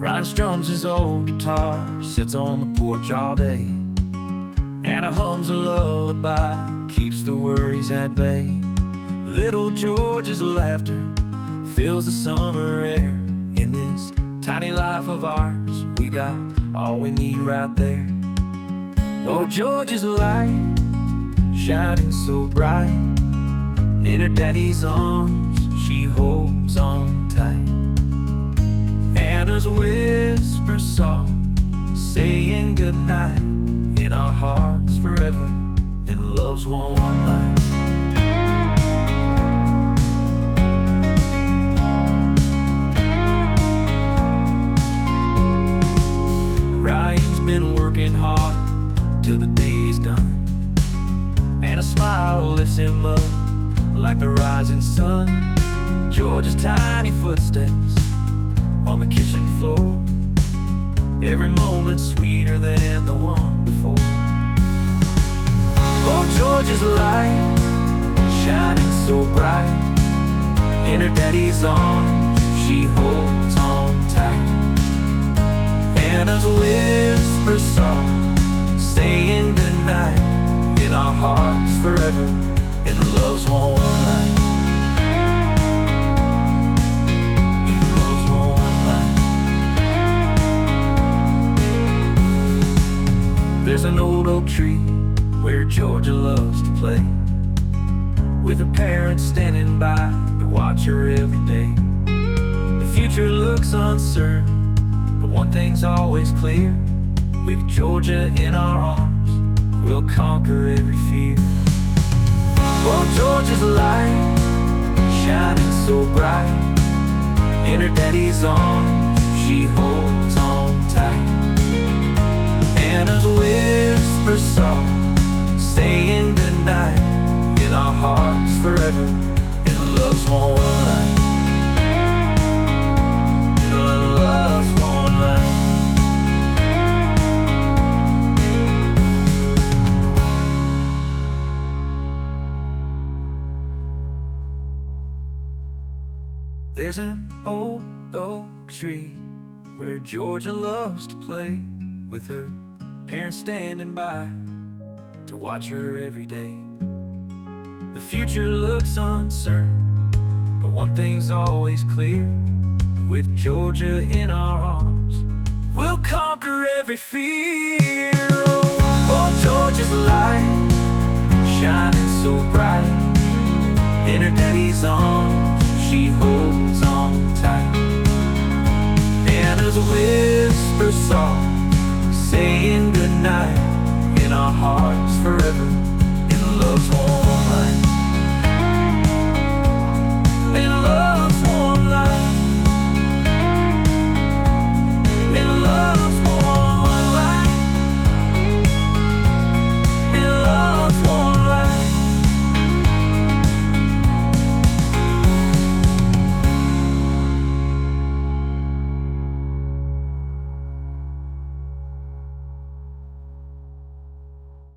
Ryan strums his old guitar, sits on the porch all day. Anna hums a lullaby, keeps the worries at bay. Little George's laughter fills the summer air. In this tiny life of ours, we got all we need right there. Oh, George's light, shining so bright. In her daddy's arms, she holds on tight. Anna's whisper soft, saying goodnight. In our hearts forever, in love's warm light. Ryan's been working hard till the day's done, and a smile lifts him up like the rising sun. George's tiny footsteps on the kitchen floor, every moment sweeter than the one before. Oh, George's light, shining so bright. In her daddy's arms, she holds on tight. Anna's whisper soft, saying goodnight. In our hearts forever, in love's warm light. In love's warm light. There's an old oak tree where Georgia loves to play, with her parents standing by to watch her every day. The future looks uncertain, but one thing's always clear: with Georgia in our arms, we'll conquer every fear. Oh, Georgia's light, shining so bright. In her daddy's arms, she holds on tight. Anna's whisper soft, saying goodnight. In our hearts forever, in love's warm light. In love's warm light. There's an old oak tree where Georgia loves to play, with her parents standing by to watch her every day. The future looks uncertain, but one thing's always clear: with Georgia in our arms, we'll conquer every fear. Oh, Georgia's light, shining so bright. In her daddy's arms, she holds on tight. Anna's whisper soft, saying goodnight. In our hearts forever, in love's warm